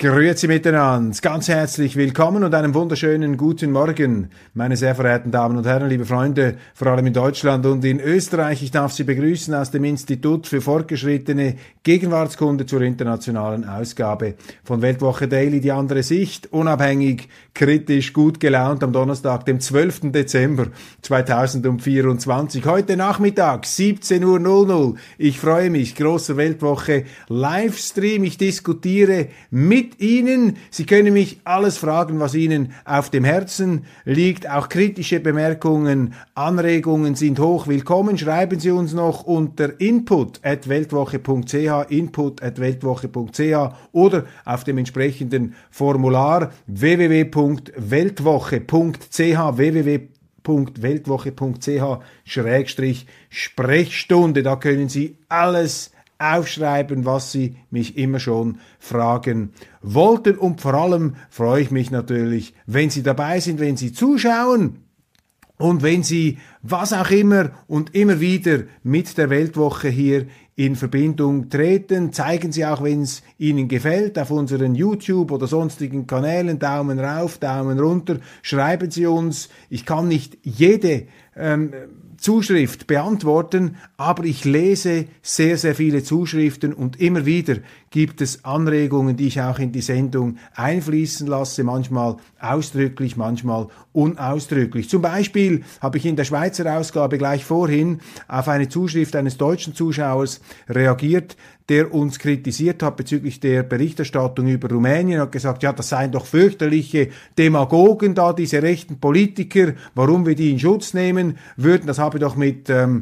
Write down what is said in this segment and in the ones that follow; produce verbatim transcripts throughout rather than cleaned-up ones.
Grüezi miteinander, ganz herzlich willkommen und einen wunderschönen guten Morgen, meine sehr verehrten Damen und Herren, liebe Freunde, vor allem in Deutschland und in Österreich. Ich darf Sie begrüßen aus dem Institut für fortgeschrittene Gegenwartskunde zur internationalen Ausgabe von Weltwoche Daily, die andere Sicht, unabhängig, kritisch, gut gelaunt am Donnerstag, dem zwölften Dezember zweitausendvierundzwanzig. Heute Nachmittag, siebzehn Uhr null null. Ich freue mich, großer Weltwoche Livestream. Ich diskutiere mit Ihnen. Sie können mich alles fragen, was Ihnen auf dem Herzen liegt. Auch kritische Bemerkungen, Anregungen sind hoch willkommen. Schreiben Sie uns noch unter input at weltwoche punkt c h, input at weltwoche punkt c h oder auf dem entsprechenden Formular w w w punkt weltwoche punkt c h, w w w punkt weltwoche punkt c h Schrägstrich Sprechstunde. Da können Sie alles aufschreiben, was Sie mich immer schon fragen wollten. Und vor allem freue ich mich natürlich, wenn Sie dabei sind, wenn Sie zuschauen und wenn Sie was auch immer und immer wieder mit der Weltwoche hier in Verbindung treten. Zeigen Sie auch, wenn es Ihnen gefällt, auf unseren YouTube oder sonstigen Kanälen Daumen rauf, Daumen runter. Schreiben Sie uns. Ich kann nicht jede ähm, Zuschrift beantworten, aber ich lese sehr, sehr viele Zuschriften und immer wieder gibt es Anregungen, die ich auch in die Sendung einfließen lasse, manchmal ausdrücklich, manchmal unausdrücklich. Zum Beispiel habe ich in der Schweizer Ausgabe gleich vorhin auf eine Zuschrift eines deutschen Zuschauers reagiert, der uns kritisiert hat bezüglich der Berichterstattung über Rumänien, hat gesagt, ja, das seien doch fürchterliche Demagogen da, diese rechten Politiker, warum wir die in Schutz nehmen würden, das habe doch mit ähm,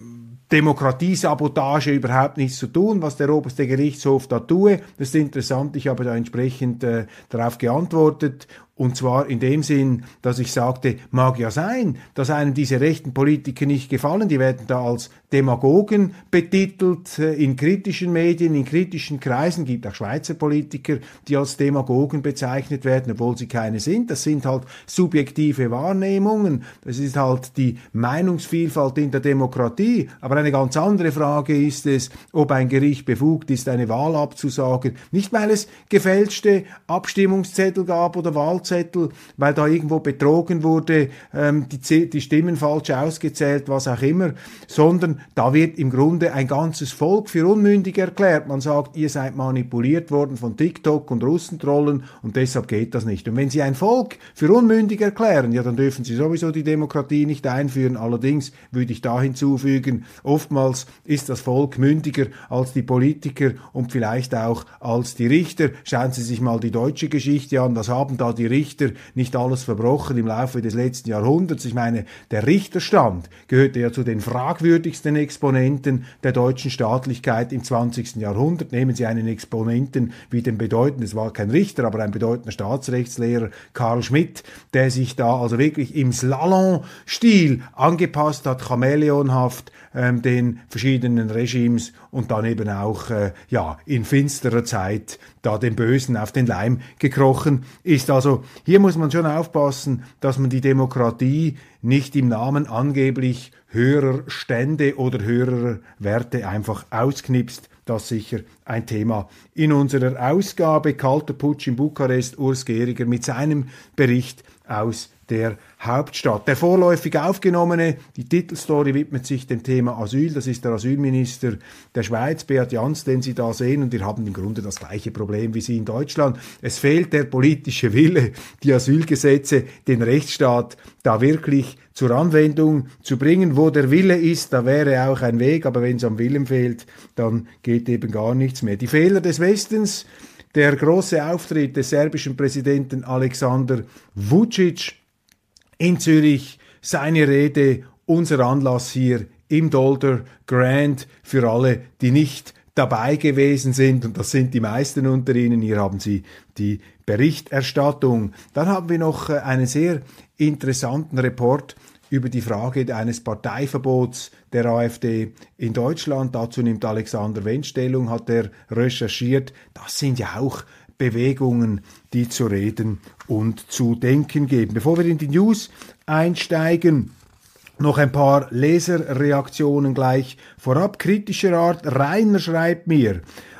Demokratiesabotage überhaupt nichts zu tun, was der oberste Gerichtshof da tue. Das ist interessant, ich habe da entsprechend äh, darauf geantwortet. Und zwar in dem Sinn, dass ich sagte, mag ja sein, dass einem diese rechten Politiker nicht gefallen. Die werden da als Demagogen betitelt in kritischen Medien, in kritischen Kreisen. Es gibt auch Schweizer Politiker, die als Demagogen bezeichnet werden, obwohl sie keine sind. Das sind halt subjektive Wahrnehmungen. Das ist halt die Meinungsvielfalt in der Demokratie. Aber eine ganz andere Frage ist es, ob ein Gericht befugt ist, eine Wahl abzusagen. Nicht, weil es gefälschte Abstimmungszettel gab oder Wahlzettel, weil da irgendwo betrogen wurde, ähm, die, die Stimmen falsch ausgezählt, was auch immer, sondern da wird im Grunde ein ganzes Volk für unmündig erklärt. Man sagt, ihr seid manipuliert worden von TikTok und Russentrollen und deshalb geht das nicht. Und wenn Sie ein Volk für unmündig erklären, ja, dann dürfen Sie sowieso die Demokratie nicht einführen. Allerdings würde ich da hinzufügen, oftmals ist das Volk mündiger als die Politiker und vielleicht auch als die Richter. Schauen Sie sich mal die deutsche Geschichte an, was haben da die Richter nicht alles verbrochen im Laufe des letzten Jahrhunderts. Ich meine, der Richterstand gehörte ja zu den fragwürdigsten Exponenten der deutschen Staatlichkeit im zwanzigsten Jahrhundert. Nehmen Sie einen Exponenten wie den bedeutenden, es war kein Richter, aber ein bedeutender Staatsrechtslehrer, Karl Schmidt, der sich da also wirklich im Slalom-Stil angepasst hat, chamäleonhaft ähm, den verschiedenen Regimes und dann eben auch äh, ja in finsterer Zeit da dem Bösen auf den Leim gekrochen ist. Also hier muss man schon aufpassen, dass man die Demokratie nicht im Namen angeblich höherer Stände oder höherer Werte einfach ausknipst. Das ist sicher ein Thema in unserer Ausgabe. Kalter Putsch in Bukarest, Urs Gehriger mit seinem Bericht aus der Hauptstadt. Der vorläufig aufgenommene, die Titelstory widmet sich dem Thema Asyl. Das ist der Asylminister der Schweiz, Beat Jans, den Sie da sehen. Und wir haben im Grunde das gleiche Problem wie Sie in Deutschland. Es fehlt der politische Wille, die Asylgesetze, den Rechtsstaat da wirklich zur Anwendung zu bringen. Wo der Wille ist, da wäre auch ein Weg. Aber wenn es am Willen fehlt, dann geht eben gar nichts mehr. Die Fehler des Westens, der große Auftritt des serbischen Präsidenten Alexander Vučić in Zürich, seine Rede, unser Anlass hier im Dolder Grand für alle, die nicht dabei gewesen sind, und das sind die meisten unter Ihnen. Hier haben Sie die Berichterstattung. Dann haben wir noch einen sehr interessanten Report über die Frage eines Parteiverbots der AfD in Deutschland. Dazu nimmt Alexander Wendt Stellung, hat er recherchiert. Das sind ja auch Bewegungen, die zu reden und zu denken geben. Bevor wir in die News einsteigen, noch ein paar Leserreaktionen gleich vorab. Kritischer Art, Rainer schreibt mir: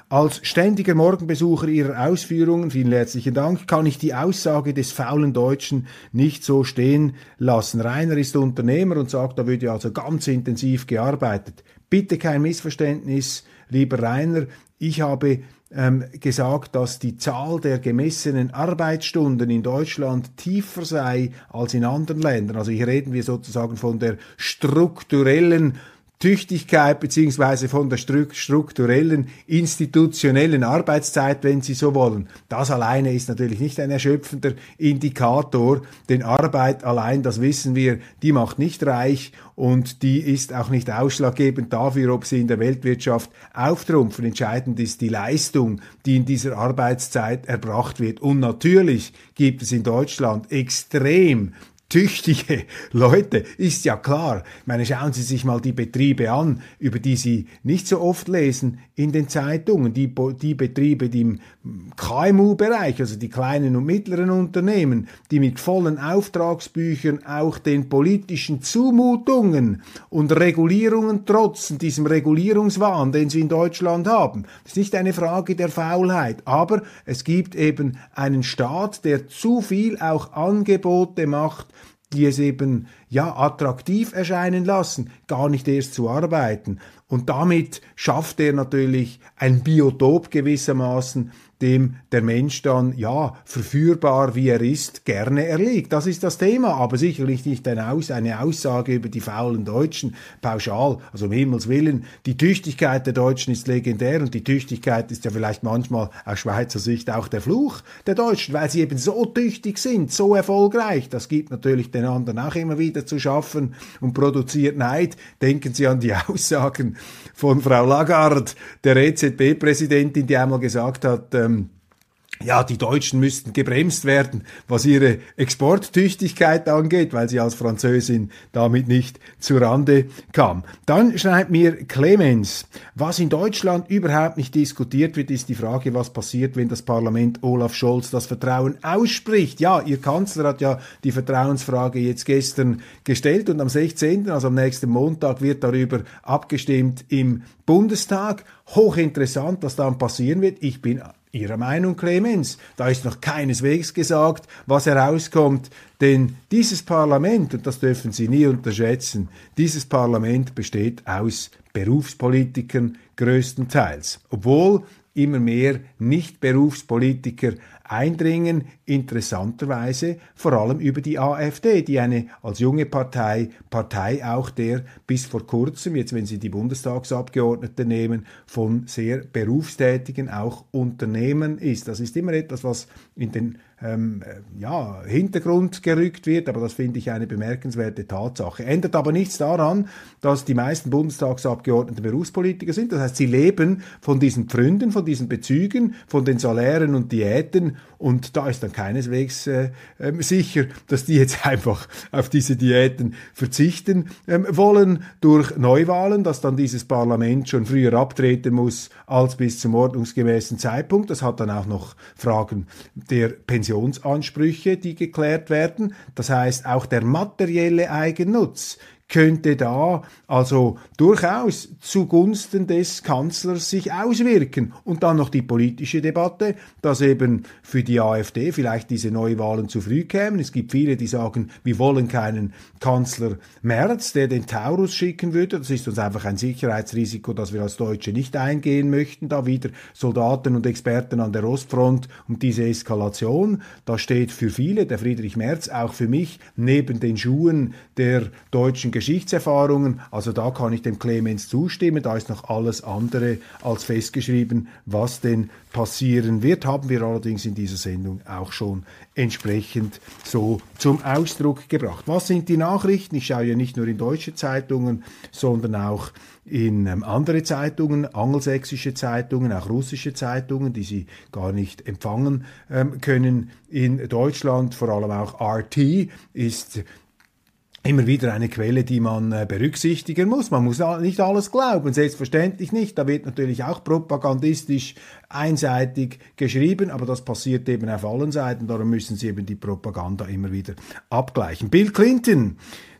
Als ständiger Morgenbesucher Ihrer Ausführungen, vielen herzlichen Dank, kann ich die Aussage des faulen Deutschen nicht so stehen lassen. Rainer ist Unternehmer und sagt, da würde also ganz intensiv gearbeitet. Bitte kein Missverständnis, lieber Rainer. Ich habe ähm, gesagt, dass die Zahl der gemessenen Arbeitsstunden in Deutschland tiefer sei als in anderen Ländern. Also hier reden wir sozusagen von der strukturellen Tüchtigkeit beziehungsweise von der strukturellen, institutionellen Arbeitszeit, wenn Sie so wollen. Das alleine ist natürlich nicht ein erschöpfender Indikator, denn Arbeit allein, das wissen wir, die macht nicht reich und die ist auch nicht ausschlaggebend dafür, ob sie in der Weltwirtschaft auftrumpfen. Entscheidend ist die Leistung, die in dieser Arbeitszeit erbracht wird. Und natürlich gibt es in Deutschland extrem tüchtige Leute, ist ja klar. Ich meine, schauen Sie sich mal die Betriebe an, über die Sie nicht so oft lesen in den Zeitungen. Die, die Betriebe, die im K M U-Bereich, also die kleinen und mittleren Unternehmen, die mit vollen Auftragsbüchern auch den politischen Zumutungen und Regulierungen trotzen, diesem Regulierungswahn, den sie in Deutschland haben. Das ist nicht eine Frage der Faulheit, aber es gibt eben einen Staat, der zu viel auch Angebote macht, die es eben ja attraktiv erscheinen lassen, gar nicht erst zu arbeiten. Und damit schafft er natürlich ein Biotop gewissermaßen, dem der Mensch dann, ja, verführbar wie er ist, gerne erliegt. Das ist das Thema, aber sicherlich nicht eine, Aus- eine Aussage über die faulen Deutschen pauschal. Also um Himmels Willen, die Tüchtigkeit der Deutschen ist legendär und die Tüchtigkeit ist ja vielleicht manchmal aus Schweizer Sicht auch der Fluch der Deutschen, weil sie eben so tüchtig sind, so erfolgreich. Das gibt natürlich den anderen auch immer wieder zu schaffen und produziert Neid. Denken Sie an die Aussagen von Frau Lagarde, der E Z B-Präsidentin, die einmal gesagt hat, ähm, ja, die Deutschen müssten gebremst werden, was ihre Exporttüchtigkeit angeht, weil sie als Französin damit nicht zurande kam. Dann schreibt mir Clemens, was in Deutschland überhaupt nicht diskutiert wird, ist die Frage, was passiert, wenn das Parlament Olaf Scholz das Vertrauen ausspricht. Ja, Ihr Kanzler hat ja die Vertrauensfrage jetzt gestern gestellt und am sechzehnten, also am nächsten Montag, wird darüber abgestimmt im Bundestag. Hochinteressant, was dann passieren wird. Ich bin Ihrer Meinung, Clemens, da ist noch keineswegs gesagt, was herauskommt, denn dieses Parlament, und das dürfen Sie nie unterschätzen, dieses Parlament besteht aus Berufspolitikern größtenteils, obwohl immer mehr Nicht-Berufspolitiker eindringen, interessanterweise vor allem über die AfD, die eine als junge Partei, Partei auch der bis vor kurzem, jetzt wenn Sie die Bundestagsabgeordneten nehmen, von sehr berufstätigen auch Unternehmen ist. Das ist immer etwas, was in den ähm, ja, Hintergrund gerückt wird, aber das finde ich eine bemerkenswerte Tatsache. Ändert aber nichts daran, dass die meisten Bundestagsabgeordneten Berufspolitiker sind. Das heißt, sie leben von diesen Pfründen, von diesen Bezügen, von den Salären und Diäten und da ist dann keineswegs äh, äh, sicher, dass die jetzt einfach auf diese Diäten verzichten ähm, wollen durch Neuwahlen, dass dann dieses Parlament schon früher abtreten muss als bis zum ordnungsgemäßen Zeitpunkt. Das hat dann auch noch Fragen der Pensionsansprüche, die geklärt werden. Das heißt, auch der materielle Eigennutz könnte da also durchaus zugunsten des Kanzlers sich auswirken. Und dann noch die politische Debatte, dass eben für die AfD vielleicht diese Neuwahlen zu früh kämen. Es gibt viele, die sagen, wir wollen keinen Kanzler Merz, der den Taurus schicken würde. Das ist uns einfach ein Sicherheitsrisiko, das wir als Deutsche nicht eingehen möchten. Da wieder Soldaten und Experten an der Ostfront und diese Eskalation. Da steht für viele der Friedrich Merz, auch für mich, neben den Schuhen der deutschen Geschichtserfahrungen, also da kann ich dem Clemens zustimmen, da ist noch alles andere als festgeschrieben, was denn passieren wird, haben wir allerdings in dieser Sendung auch schon entsprechend so zum Ausdruck gebracht. Was sind die Nachrichten? Ich schaue ja nicht nur in deutsche Zeitungen, sondern auch in ähm, andere Zeitungen, angelsächsische Zeitungen, auch russische Zeitungen, die Sie gar nicht empfangen ähm, können in Deutschland, vor allem auch R T ist immer wieder eine Quelle, die man äh, berücksichtigen muss. Man muss nicht alles glauben, selbstverständlich nicht. Da wird natürlich auch propagandistisch einseitig geschrieben, aber das passiert eben auf allen Seiten. Darum müssen Sie eben die Propaganda immer wieder abgleichen. Bill Clinton,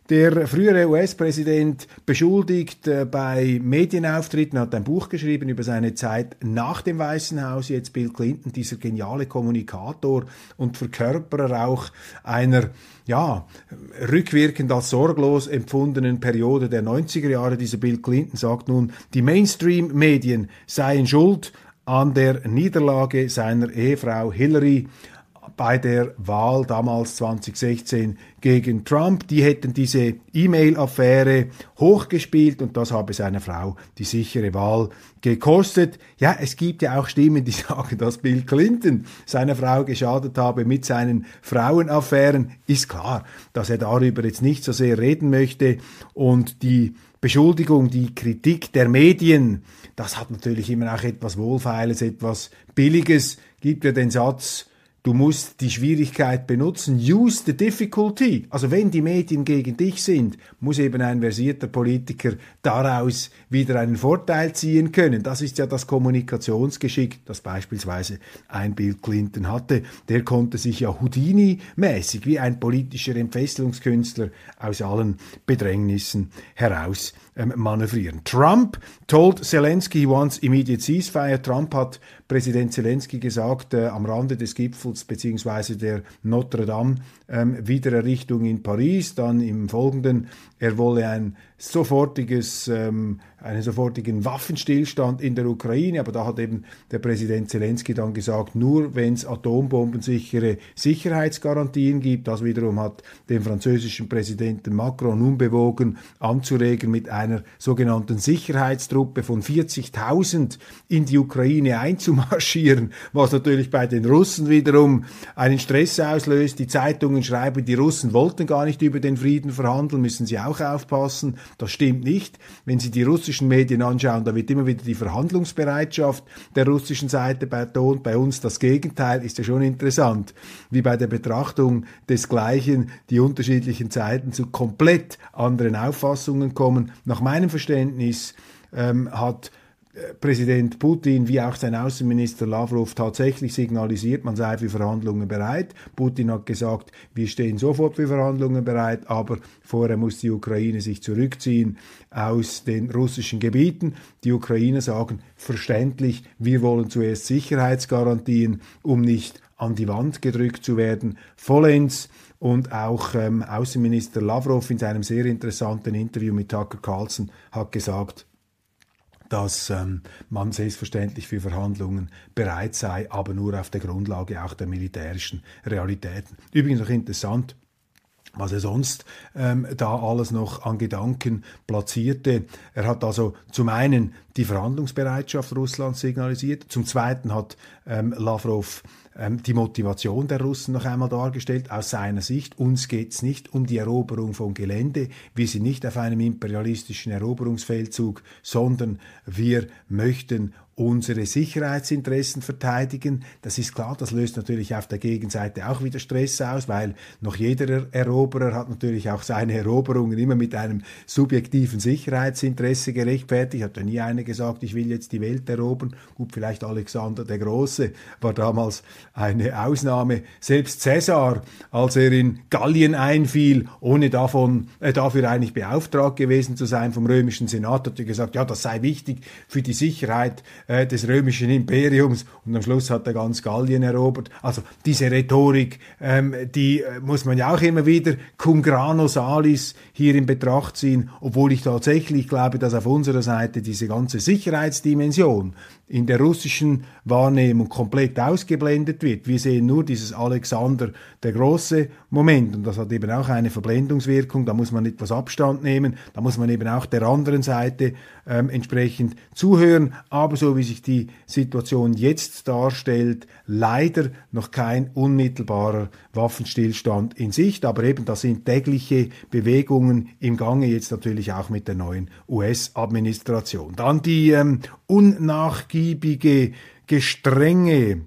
Der frühere U S-Präsident beschuldigt äh, bei Medienauftritten, hat ein Buch geschrieben über seine Zeit nach dem Weißen Haus, jetzt Bill Clinton, dieser geniale Kommunikator und Verkörperer auch einer, ja, rückwirkend als sorglos empfundenen Periode der neunziger Jahre. Dieser Bill Clinton sagt nun, die Mainstream-Medien seien schuld an der Niederlage seiner Ehefrau Hillary bei der Wahl damals zwanzig sechzehn gegen Trump. Die hätten diese E-Mail-Affäre hochgespielt und das habe seiner Frau die sichere Wahl gekostet. Ja, es gibt ja auch Stimmen, die sagen, dass Bill Clinton seiner Frau geschadet habe mit seinen Frauenaffären. Ist klar, dass er darüber jetzt nicht so sehr reden möchte und die Beschuldigung, die Kritik der Medien, das hat natürlich immer auch etwas Wohlfeiles, etwas Billiges. Gibt ja den Satz, du musst die Schwierigkeit benutzen, use the difficulty. Also wenn die Medien gegen dich sind, muss eben ein versierter Politiker daraus wieder einen Vorteil ziehen können. Das ist ja das Kommunikationsgeschick, das beispielsweise ein Bill Clinton hatte. Der konnte sich ja Houdini-mäßig wie ein politischer Entfesselungskünstler aus allen Bedrängnissen heraus ähm, manövrieren. Trump told Zelensky he wants immediate ceasefire. Trump hat Präsident Zelensky gesagt, äh, am Rande des Gipfels beziehungsweise der Notre Dame ähm, Wiedererrichtung in Paris, dann im Folgenden, er wolle ein sofortiges, ähm, einen sofortigen Waffenstillstand in der Ukraine, aber da hat eben der Präsident Zelensky dann gesagt, nur wenn es atombombensichere Sicherheitsgarantien gibt. Das wiederum hat den französischen Präsidenten Macron nun bewogen, anzuregen, mit einer sogenannten Sicherheitstruppe von vierzigtausend in die Ukraine einzumarschieren, was natürlich bei den Russen wiederum einen Stress auslöst. Die Zeitungen schreiben, die Russen wollten gar nicht über den Frieden verhandeln, müssen sie auch aufpassen. Das stimmt nicht. Wenn Sie die russischen Medien anschauen, da wird immer wieder die Verhandlungsbereitschaft der russischen Seite betont. Bei uns das Gegenteil, ist ja schon interessant, wie bei der Betrachtung desgleichen die unterschiedlichen Seiten zu komplett anderen Auffassungen kommen. Nach meinem Verständnis ähm, hat Präsident Putin wie auch sein Außenminister Lavrov tatsächlich signalisiert, man sei für Verhandlungen bereit. Putin hat gesagt, wir stehen sofort für Verhandlungen bereit, aber vorher muss die Ukraine sich zurückziehen aus den russischen Gebieten. Die Ukrainer sagen, verständlich, wir wollen zuerst Sicherheitsgarantien, um nicht an die Wand gedrückt zu werden, vollends. Und auch ähm, Außenminister Lavrov in seinem sehr interessanten Interview mit Tucker Carlson hat gesagt, dass ähm, man selbstverständlich für Verhandlungen bereit sei, aber nur auf der Grundlage auch der militärischen Realitäten. Übrigens noch interessant, was er sonst ähm, da alles noch an Gedanken platzierte. Er hat also zum einen die Verhandlungsbereitschaft Russlands signalisiert, zum zweiten hat ähm, Lavrov ähm, die Motivation der Russen noch einmal dargestellt, aus seiner Sicht. Uns geht es nicht um die Eroberung von Gelände, wir sind nicht auf einem imperialistischen Eroberungsfeldzug, sondern wir möchten unsere Sicherheitsinteressen verteidigen. Das ist klar, das löst natürlich auf der Gegenseite auch wieder Stress aus, weil noch jeder Eroberer hat natürlich auch seine Eroberungen immer mit einem subjektiven Sicherheitsinteresse gerechtfertigt. Hat ja nie einer gesagt, ich will jetzt die Welt erobern. Gut, vielleicht Alexander der Große war damals eine Ausnahme. Selbst Caesar, als er in Gallien einfiel, ohne davon, äh, dafür eigentlich beauftragt gewesen zu sein vom römischen Senat, hat er gesagt, ja, das sei wichtig für die Sicherheit des römischen Imperiums und am Schluss hat er ganz Gallien erobert. Also diese Rhetorik, ähm, die äh, muss man ja auch immer wieder cum grano salis hier in Betracht ziehen, obwohl ich tatsächlich glaube, dass auf unserer Seite diese ganze Sicherheitsdimension in der russischen Wahrnehmung komplett ausgeblendet wird. Wir sehen nur dieses Alexander der große Moment und das hat eben auch eine Verblendungswirkung, da muss man etwas Abstand nehmen, da muss man eben auch der anderen Seite ähm, entsprechend zuhören, aber so wie sich die Situation jetzt darstellt, leider noch kein unmittelbarer Waffenstillstand in Sicht, aber eben da sind tägliche Bewegungen im Gange, jetzt natürlich auch mit der neuen U S-Administration. Dann die ähm, unnachgiebige, gestrenge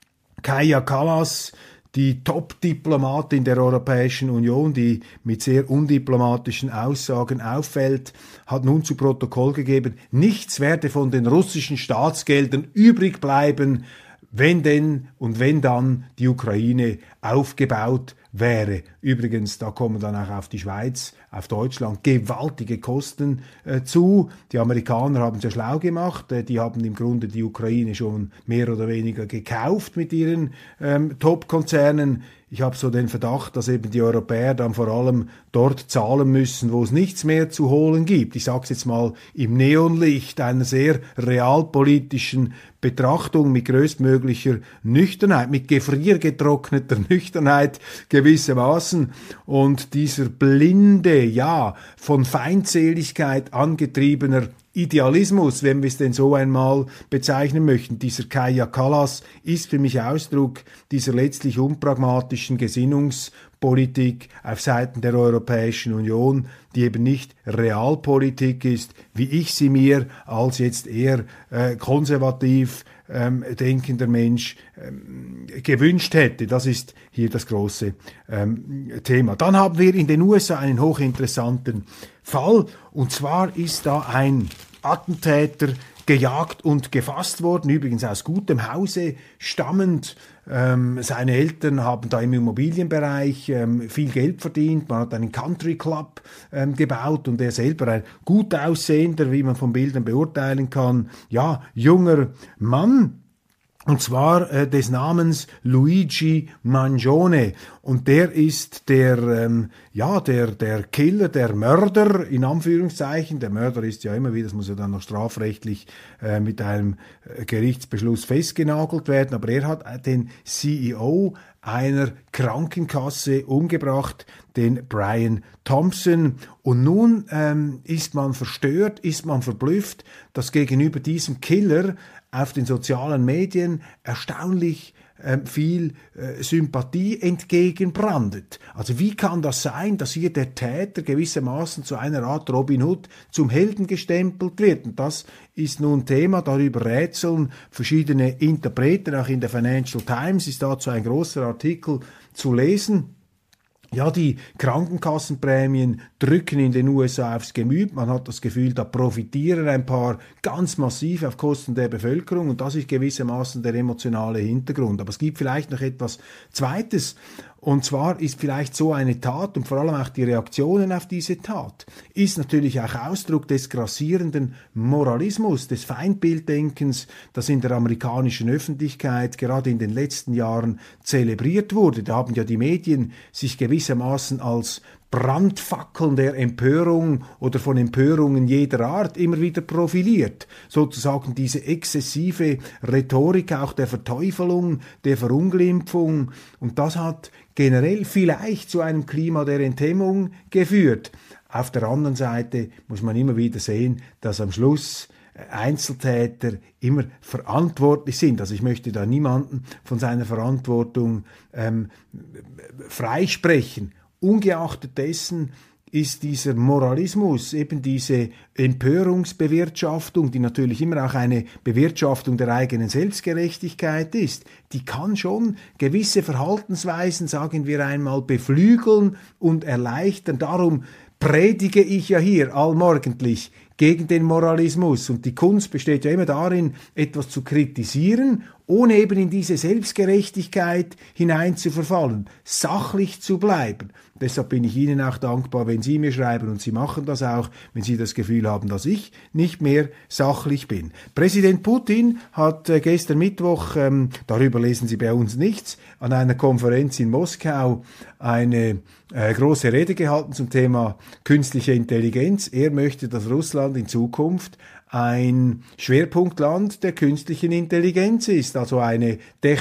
Kaja Kallas, die Top-Diplomatin der Europäischen Union, die mit sehr undiplomatischen Aussagen auffällt, hat nun zu Protokoll gegeben, nichts werde von den russischen Staatsgeldern übrig bleiben, wenn denn und wenn dann die Ukraine aufgebaut wäre. Übrigens, da kommen dann auch auf die Schweiz, auf Deutschland gewaltige Kosten äh, zu. Die Amerikaner haben es ja schlau gemacht. Äh, die haben im Grunde die Ukraine schon mehr oder weniger gekauft mit ihren ähm, Top-Konzernen. Ich habe so den Verdacht, dass eben die Europäer dann vor allem dort zahlen müssen, wo es nichts mehr zu holen gibt. Ich sage es jetzt mal im Neonlicht einer sehr realpolitischen Betrachtung mit größtmöglicher Nüchternheit, mit gefriergetrockneter Nüchternheit gewissermaßen. Und dieser blinde, ja, von Feindseligkeit angetriebener Idealismus, wenn wir es denn so einmal bezeichnen möchten, dieser Kaja Kallas, ist für mich Ausdruck dieser letztlich unpragmatischen Gesinnungspolitik auf Seiten der Europäischen Union, die eben nicht Realpolitik ist, wie ich sie mir als jetzt eher äh, konservativ ähm, denkender Mensch ähm, gewünscht hätte. Das ist hier das große ähm, Thema. Dann haben wir in den U S A einen hochinteressanten Fall, und zwar ist da ein Attentäter gejagt und gefasst worden, übrigens aus gutem Hause stammend. Ähm, seine Eltern haben da im Immobilienbereich ähm, viel Geld verdient, man hat einen Country Club ähm, gebaut, und er selber ein gut aussehender, wie man von Bildern beurteilen kann, ja, junger Mann. Und zwar äh, des Namens Luigi Mangione. Und der ist der, ähm, ja, der, der Killer, der Mörder, in Anführungszeichen. Der Mörder ist ja immer wieder, das muss ja dann noch strafrechtlich äh, mit einem äh, Gerichtsbeschluss festgenagelt werden. Aber er hat äh, den C E O einer Krankenkasse umgebracht, den Brian Thompson. Und nun ähm, ist man verstört, ist man verblüfft, dass gegenüber diesem Killer auf den sozialen Medien erstaunlich äh, viel äh, Sympathie entgegenbrandet. Also wie kann das sein, dass hier der Täter gewissermaßen zu einer Art Robin Hood zum Helden gestempelt wird? Und das ist nun Thema, darüber rätseln verschiedene Interpreten. Auch in der Financial Times ist dazu ein großer Artikel zu lesen. Ja, die Krankenkassenprämien drücken in den U S A aufs Gemüt. Man hat das Gefühl, da profitieren ein paar ganz massiv auf Kosten der Bevölkerung, und das ist gewissermaßen der emotionale Hintergrund. Aber es gibt vielleicht noch etwas Zweites. Und zwar ist vielleicht so eine Tat und vor allem auch die Reaktionen auf diese Tat ist natürlich auch Ausdruck des grassierenden Moralismus, des Feindbilddenkens, das in der amerikanischen Öffentlichkeit gerade in den letzten Jahren zelebriert wurde. Da haben ja die Medien sich gewissermaßen als Brandfackeln der Empörung oder von Empörungen jeder Art immer wieder profiliert. Sozusagen diese exzessive Rhetorik auch der Verteufelung, der Verunglimpfung. Und das hat generell vielleicht zu einem Klima der Enthemmung geführt. Auf der anderen Seite muss man immer wieder sehen, dass am Schluss Einzeltäter immer verantwortlich sind. Also ich möchte da niemanden von seiner Verantwortung ähm, freisprechen. Ungeachtet dessen ist dieser Moralismus, eben diese Empörungsbewirtschaftung, die natürlich immer auch eine Bewirtschaftung der eigenen Selbstgerechtigkeit ist, die kann schon gewisse Verhaltensweisen, sagen wir einmal, beflügeln und erleichtern. Darum predige ich ja hier allmorgendlich gegen den Moralismus. Und die Kunst besteht ja immer darin, etwas zu kritisieren, ohne eben in diese Selbstgerechtigkeit hineinzuverfallen, sachlich zu bleiben. Deshalb bin ich Ihnen auch dankbar, wenn Sie mir schreiben, und Sie machen das auch, wenn Sie das Gefühl haben, dass ich nicht mehr sachlich bin. Präsident Putin hat äh, gestern Mittwoch, ähm, darüber lesen Sie bei uns nichts, an einer Konferenz in Moskau eine äh, große Rede gehalten zum Thema künstliche Intelligenz. Er möchte, dass Russland in Zukunft ein Schwerpunktland der künstlichen Intelligenz ist, also eine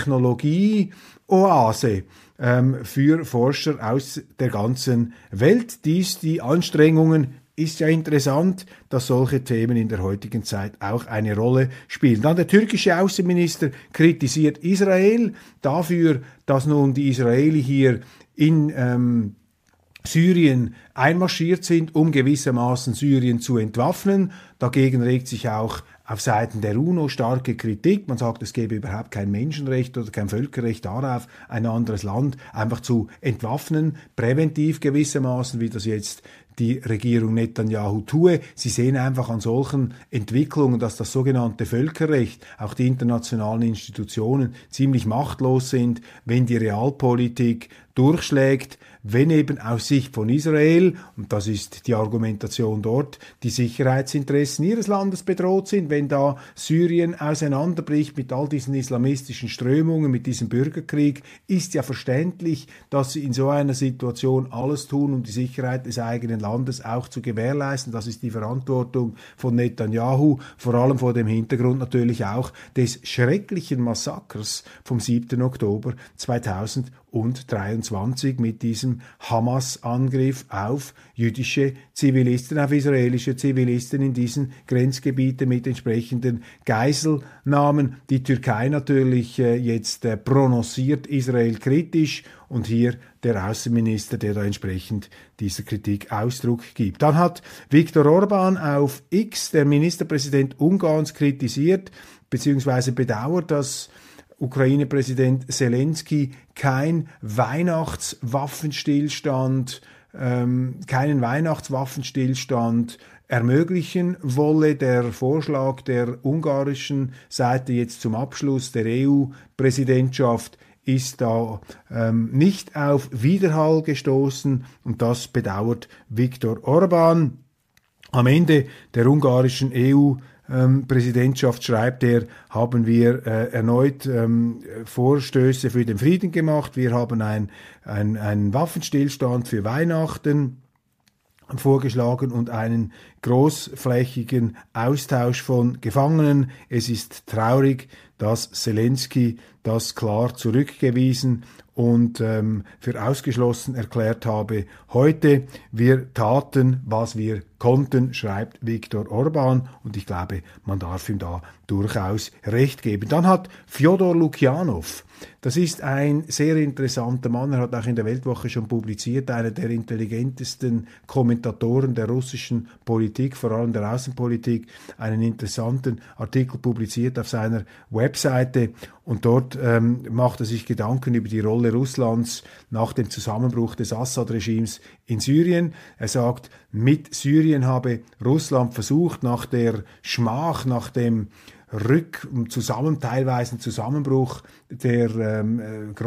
Technologie-Oase ähm, für Forscher aus der ganzen Welt. Dies, die Anstrengungen, ist ja interessant, dass solche Themen in der heutigen Zeit auch eine Rolle spielen. Dann der türkische Außenminister kritisiert Israel dafür, dass nun die Israeli hier in ähm, Syrien einmarschiert sind, um gewissermaßen Syrien zu entwaffnen. Dagegen regt sich auch auf Seiten der UNO starke Kritik. Man sagt, es gäbe überhaupt kein Menschenrecht oder kein Völkerrecht darauf, ein anderes Land einfach zu entwaffnen, präventiv gewissermaßen, wie das jetzt die Regierung Netanyahu tue. Sie sehen einfach an solchen Entwicklungen, dass das sogenannte Völkerrecht, auch die internationalen Institutionen ziemlich machtlos sind, wenn die Realpolitik durchschlägt, wenn eben aus Sicht von Israel, und das ist die Argumentation dort, die Sicherheitsinteressen ihres Landes bedroht sind, wenn da Syrien auseinanderbricht mit all diesen islamistischen Strömungen, mit diesem Bürgerkrieg, ist ja verständlich, dass sie in so einer Situation alles tun, um die Sicherheit des eigenen Landes auch zu gewährleisten. Das ist die Verantwortung von Netanyahu, vor allem vor dem Hintergrund natürlich auch des schrecklichen Massakers vom siebten Oktober zweitausenddreiundzwanzig mit diesem Hamas-Angriff auf jüdische Zivilisten, auf israelische Zivilisten in diesen Grenzgebieten mit entsprechenden Geiselnahmen. Die Türkei natürlich äh, jetzt äh, prononciert Israel kritisch und hier der Außenminister, der da entsprechend dieser Kritik Ausdruck gibt. Dann hat Viktor Orbán auf X, der Ministerpräsident Ungarns, kritisiert bzw. bedauert, dass Ukraine-Präsident Zelensky kein Weihnachtswaffenstillstand, ähm, keinen Weihnachtswaffenstillstand ermöglichen wolle. Der Vorschlag der ungarischen Seite jetzt zum Abschluss der E U-Präsidentschaft ist da ähm, nicht auf Widerhall gestoßen und das bedauert Viktor Orbán. Am Ende der ungarischen E U Ähm, Präsidentschaft, schreibt er, haben wir äh, erneut ähm, Vorstöße für den Frieden gemacht. Wir haben ein, ein, einen Waffenstillstand für Weihnachten vorgeschlagen und einen großflächigen Austausch von Gefangenen. Es ist traurig, dass Zelensky das klar zurückgewiesen und ähm, für ausgeschlossen erklärt habe. Heute, wir taten, was wir konnten, schreibt Viktor Orbán, und ich glaube, man darf ihm da durchaus recht geben. Dann hat Fjodor Lukjanov, das ist ein sehr interessanter Mann, er hat auch in der Weltwoche schon publiziert, einer der intelligentesten Kommentatoren der russischen Politik, vor allem der Außenpolitik, einen interessanten Artikel publiziert auf seiner Webseite, und dort ähm, macht er sich Gedanken über die Rolle Russlands nach dem Zusammenbruch des Assad-Regimes in Syrien. Er sagt, mit Syrien habe Russland versucht, nach der Schmach, nach dem Rück- und zusammen, teilweise Zusammenbruch der ähm,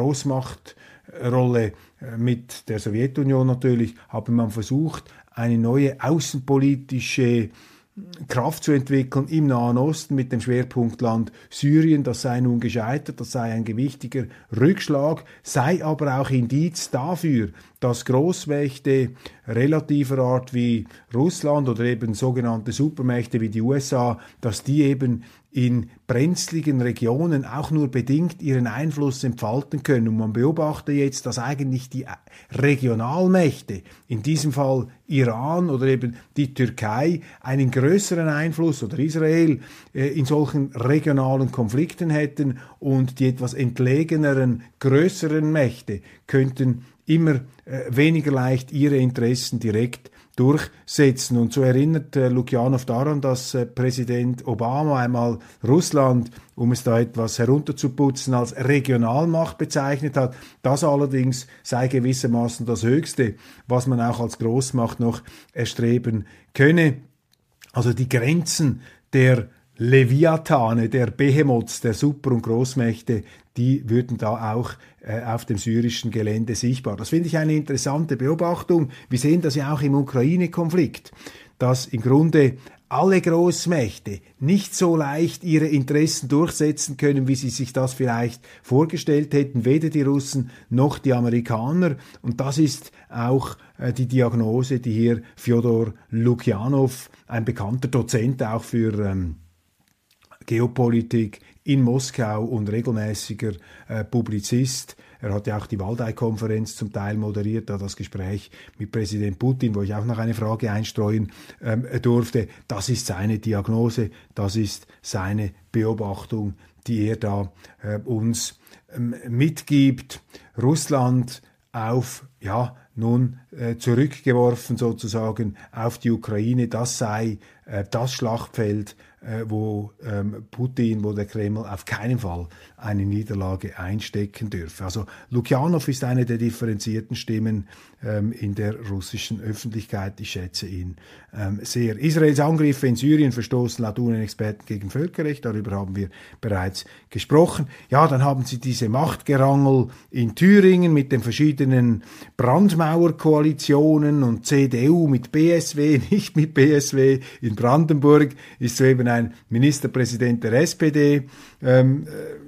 Großmachtrolle äh, mit der Sowjetunion natürlich, habe man versucht, eine neue außenpolitische Kraft zu entwickeln im Nahen Osten mit dem Schwerpunktland Syrien. Das sei nun gescheitert, das sei ein gewichtiger Rückschlag, sei aber auch Indiz dafür, dass Großmächte relativer Art wie Russland oder eben sogenannte Supermächte wie die U S A, dass die eben in brenzligen Regionen auch nur bedingt ihren Einfluss entfalten können. Und man beobachtet jetzt, dass eigentlich die Regionalmächte, in diesem Fall Iran oder eben die Türkei, einen größeren Einfluss, oder Israel, in solchen regionalen Konflikten hätten, und die etwas entlegeneren, größeren Mächte könnten immer weniger leicht ihre Interessen direkt durchsetzen. Und so erinnert äh, Lukjanov daran, dass äh, Präsident Obama einmal Russland, um es da etwas herunterzuputzen, als Regionalmacht bezeichnet hat. Das allerdings sei gewissermaßen das Höchste, was man auch als Großmacht noch erstreben könne. Also die Grenzen der Leviathane, der Behemoths, der Super- und Großmächte, die würden da auch äh, auf dem syrischen Gelände sichtbar. Das finde ich eine interessante Beobachtung. Wir sehen das ja auch im Ukraine-Konflikt, dass im Grunde alle Großmächte nicht so leicht ihre Interessen durchsetzen können, wie sie sich das vielleicht vorgestellt hätten, weder die Russen noch die Amerikaner. Und das ist auch äh, die Diagnose, die hier Fjodor Lukjanov, ein bekannter Dozent auch für ähm, Geopolitik in Moskau und regelmäßiger äh, Publizist. Er hat ja auch die Waldai-Konferenz zum Teil moderiert, da das Gespräch mit Präsident Putin, wo ich auch noch eine Frage einstreuen ähm, durfte. Das ist seine Diagnose, das ist seine Beobachtung, die er da äh, uns ähm, mitgibt. Russland auf ja nun äh, zurückgeworfen sozusagen auf die Ukraine. Das sei äh, das Schlachtfeld, äh, wo ähm, Putin, wo der Kreml auf keinen Fall eine Niederlage einstecken dürfe. Also Lukjanov ist eine der differenzierten Stimmen ähm, in der russischen Öffentlichkeit. Ich schätze ihn ähm, sehr. Israels Angriffe in Syrien verstoßen laut U N-Experten gegen Völkerrecht. Darüber haben wir bereits gesprochen. Ja, dann haben sie diese Machtgerangel in Thüringen mit den verschiedenen Brandmauerkoalitionen und C D U mit B S W, nicht mit B S W. In Brandenburg ist soeben ein Ministerpräsident der S P D ähm,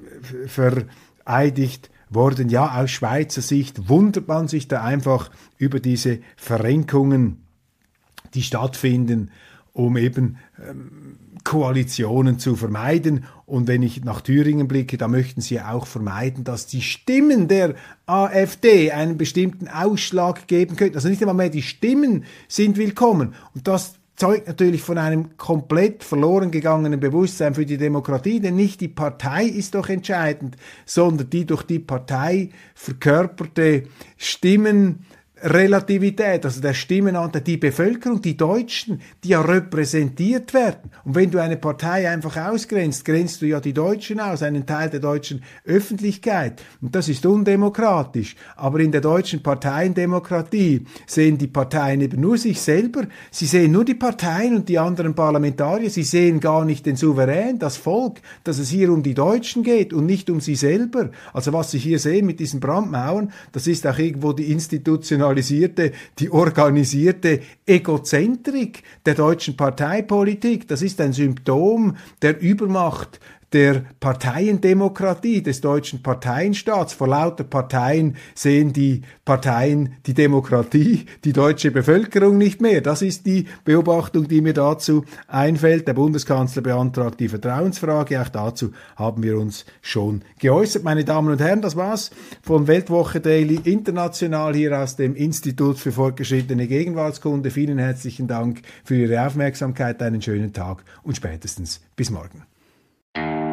vereidigt worden. Ja, aus Schweizer Sicht wundert man sich da einfach über diese Verrenkungen, die stattfinden, um eben ähm, Koalitionen zu vermeiden. Und wenn ich nach Thüringen blicke, da möchten sie auch vermeiden, dass die Stimmen der AfD einen bestimmten Ausschlag geben könnten. Also nicht einmal mehr die Stimmen sind willkommen. Und das zeugt natürlich von einem komplett verloren gegangenen Bewusstsein für die Demokratie, denn nicht die Partei ist doch entscheidend, sondern die durch die Partei verkörperte Stimmen, Relativität, also der Stimmenanteil, die Bevölkerung, die Deutschen, die ja repräsentiert werden. Und wenn du eine Partei einfach ausgrenzt, grenzt du ja die Deutschen aus, einen Teil der deutschen Öffentlichkeit. Und das ist undemokratisch. Aber in der deutschen Parteiendemokratie sehen die Parteien eben nur sich selber. Sie sehen nur die Parteien und die anderen Parlamentarier. Sie sehen gar nicht den Souverän, das Volk, dass es hier um die Deutschen geht und nicht um sie selber. Also was ich hier sehe mit diesen Brandmauern, das ist auch irgendwo die institutionelle die organisierte Egozentrik der deutschen Parteipolitik. Das ist ein Symptom der Übermacht der Parteiendemokratie, des deutschen Parteienstaats. Vor lauter Parteien sehen die Parteien die Demokratie, die deutsche Bevölkerung nicht mehr. Das ist die Beobachtung, die mir dazu einfällt. Der Bundeskanzler beantragt die Vertrauensfrage. Auch dazu haben wir uns schon geäußert. Meine Damen und Herren, das war's von Weltwoche Daily international hier aus dem Institut für fortgeschrittene Gegenwartskunde. Vielen herzlichen Dank für Ihre Aufmerksamkeit. Einen schönen Tag und spätestens bis morgen.